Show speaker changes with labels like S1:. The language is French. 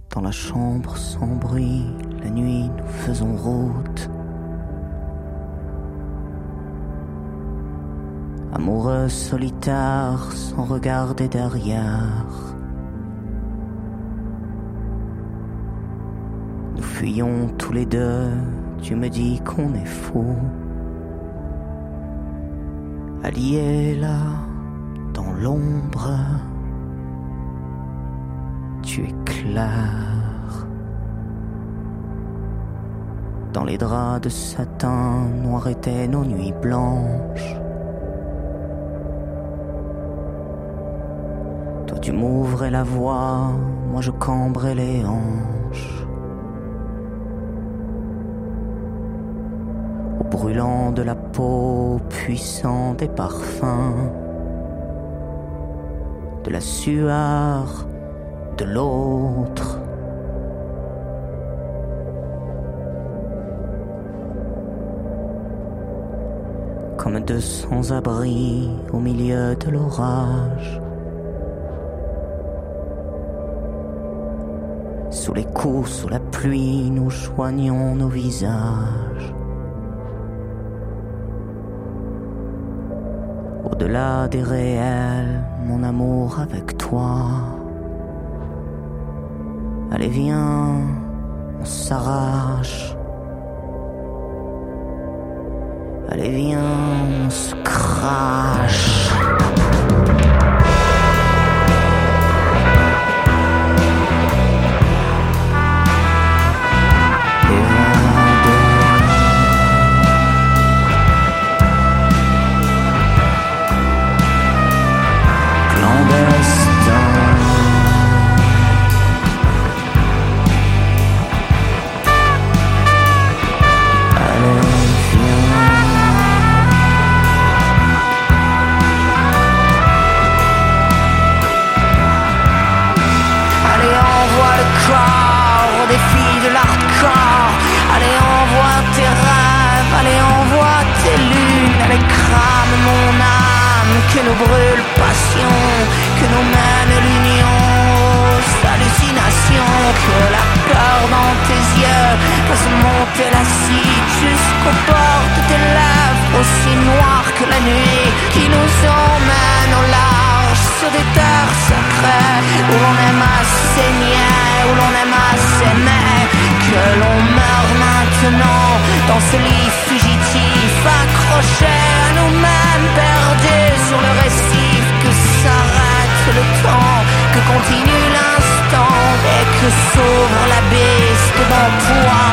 S1: Dans la chambre sans bruit, la nuit nous faisons route. Amoureux solitaires sans regarder derrière. Nous fuyons tous les deux, tu me dis qu'on est fous. Alliés là, dans l'ombre, tu es clair. Dans les draps de satin, noires étaient nos nuits blanches. Toi tu m'ouvrais la voie, moi je cambrais les hanches. Au brûlant de la peau, puissant des parfums, de la sueur de l'autre. Comme deux sans-abri au milieu de l'orage. Sous les coups, sous la pluie, nous joignions nos visages. Au-delà des réels, mon amour avec toi. Allez viens, on s'arrache. Allez viens, on se crache. Que nous brûle passion, que nous mène l'union, hallucination, que la peur dans tes yeux fasse monter l'acide jusqu'aux bords de tes lèvres, aussi noires que la nuit, qui nous emmène au large sur des terres sacrées, où l'on aime à saigner, où l'on aime à s'aimer, que l'on meurt maintenant dans ce lit fugitif, accroché à nous-mêmes, perdus sur le récif, que s'arrête le temps, que continue l'instant et que s'ouvre l'abysse devant toi.